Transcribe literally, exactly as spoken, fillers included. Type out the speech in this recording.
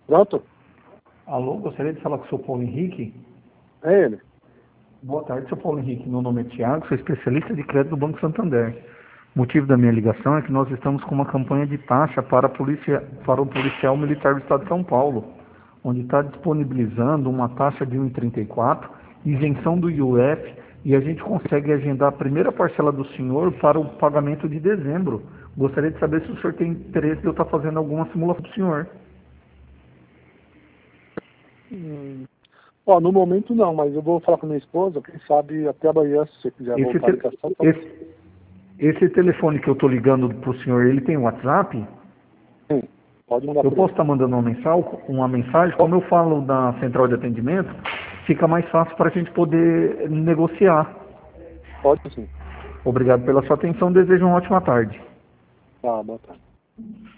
Pronto? Alô, gostaria de falar com o senhor Paulo Henrique? É ele. Boa tarde, senhor Paulo Henrique. Meu nome é Tiago, sou especialista de crédito do Banco Santander. O motivo da minha ligação é que nós estamos com uma campanha de taxa para, a polícia, para o policial militar do Estado de São Paulo, onde está disponibilizando uma taxa de um vírgula trinta e quatro, isenção do I U F, e a gente consegue agendar a primeira parcela do senhor para o pagamento de dezembro. Gostaria de saber se o senhor tem interesse de eu estar fazendo alguma simulação do senhor. Hum. Ó, no momento não, mas eu vou falar com minha esposa, quem sabe até amanhã, se você quiser Esse, voltar a te... ligação. Tá? esse, esse telefone que eu estou ligando para o senhor, ele tem WhatsApp? Sim, pode mandar Eu por posso ele. estar mandando uma mensagem, uma mensagem, como eu falo da central de atendimento, fica mais fácil para a gente poder negociar. Pode sim. Obrigado pela sua atenção, desejo uma ótima tarde. Tá, boa tarde.